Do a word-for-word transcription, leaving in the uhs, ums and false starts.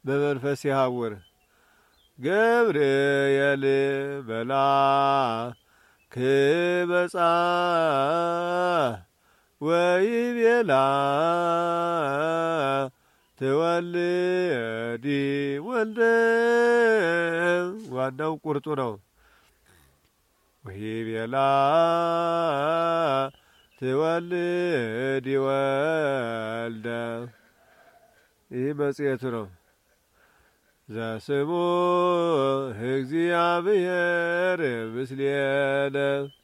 በመንፈስ ይሐውር ገብርኤል መልአክ መጻ ወይቤላ ትወልዲ ወልደ ዋናው ቁርጡ ነው። ወይቤላ ትወልዲ ወልደ ይህ መጽሔቱ ነው። ዘስሙ እግዚአብሔር ምስሌነ